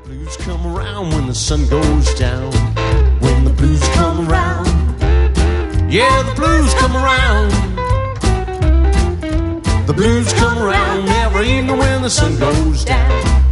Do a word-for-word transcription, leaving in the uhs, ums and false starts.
blues come around when the sun goes down. When the blues come around, yeah, the blues come around. The blues come around every evening when the sun goes down.